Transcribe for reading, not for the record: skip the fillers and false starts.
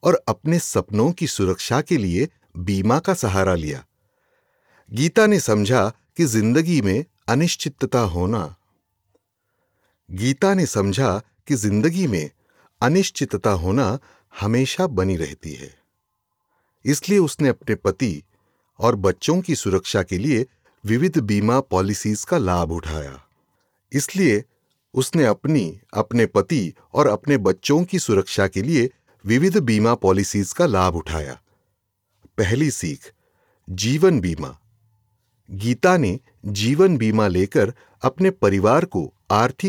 और अपने सपनों की सुरक्षा के लिए बीमा का सहारा लिया। गीता ने समझा कि जिंदगी में अनिश्चितता होना हमेशा बनी रहती है। इसलिए उसने अपने पति और बच्चों की सुरक्षा के लिए विविध बीमा पॉलिसीज का लाभ उठाया। पहली सीख, जीवन बीमा। गीता ने जीवन बीमा लेकर अपने परिवार को आर्थिक